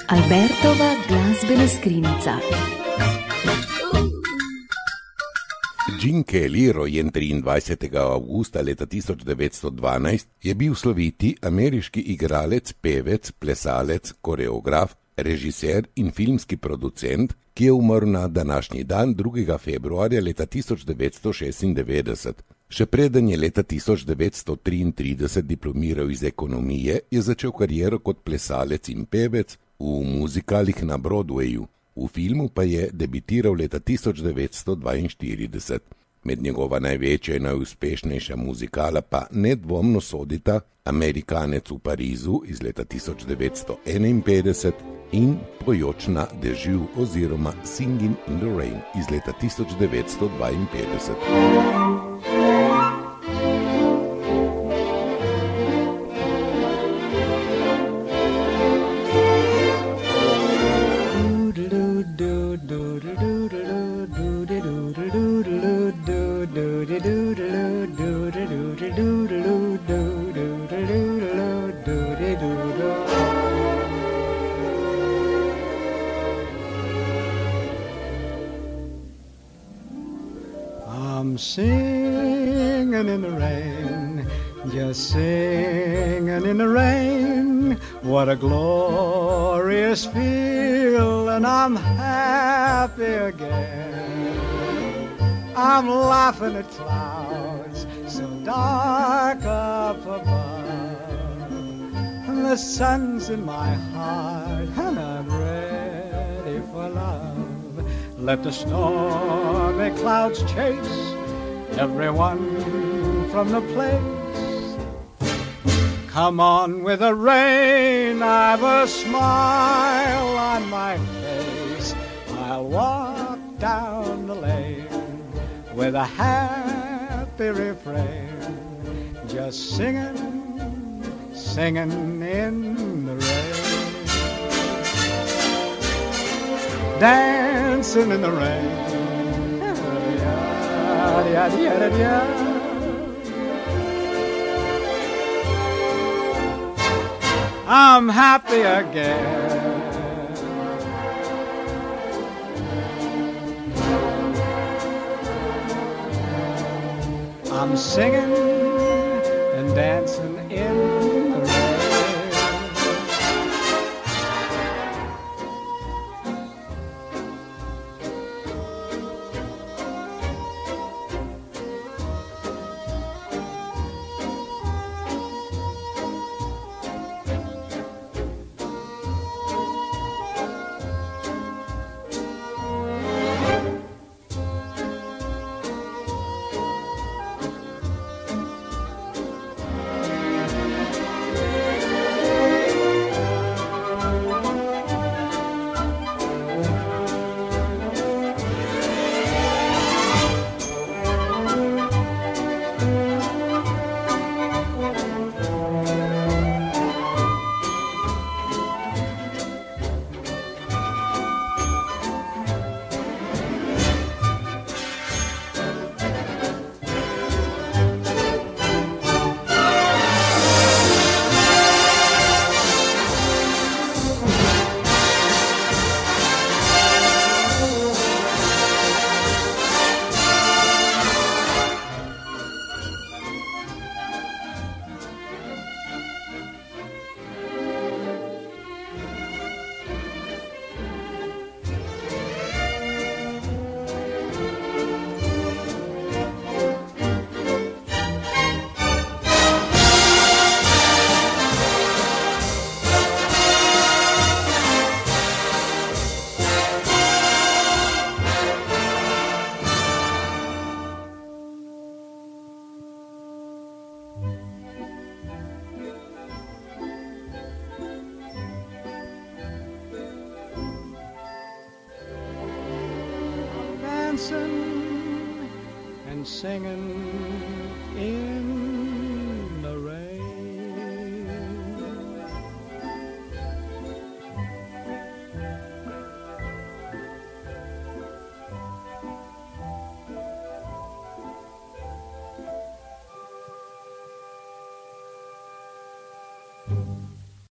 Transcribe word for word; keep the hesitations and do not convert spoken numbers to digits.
Albertova glasbena skrinjica. Gene Kelly, rojen triindvajsetega avgusta leta tisoč devetsto dvanajst, je bil sloviti ameriški igralec, pevec, plesalec, koreograf, režiser in filmski producent, ki je umrl na današnji dan drugega februarja leta tisoč devetsto šestindevetdeset. Še preden je leta tisoč devetsto triintrideset diplomiral iz ekonomije, je začel kariero kot plesalec in pevec v muzikalih na Broadwayu. V filmu pa je debitiral leta tisoč devetsto dvainštirideset. Med njegova največja in najuspešnejša muzikala pa nedvomno sodita Amerikanec v Parizu iz leta tisoč devetsto enainpetdeset in Pojoč na dežju oziroma Singing in the Rain iz leta tisoč devetsto dvainpetdeset. I'm singing in the rain, just singing in the rain. What a glorious feel, and I'm happy again. I'm laughing at clouds so dark up above, and the sun's in my heart, and I'm ready for love. Let the stormy clouds chase everyone from the place. Come on with the rain, I've a smile on my face. I'll walk down the lane with a happy refrain, just singing, singing in the rain. Dancing in the rain. I'm happy again. I'm singing and dancing in the rain. Dancing and singing in the rain. Mm-hmm.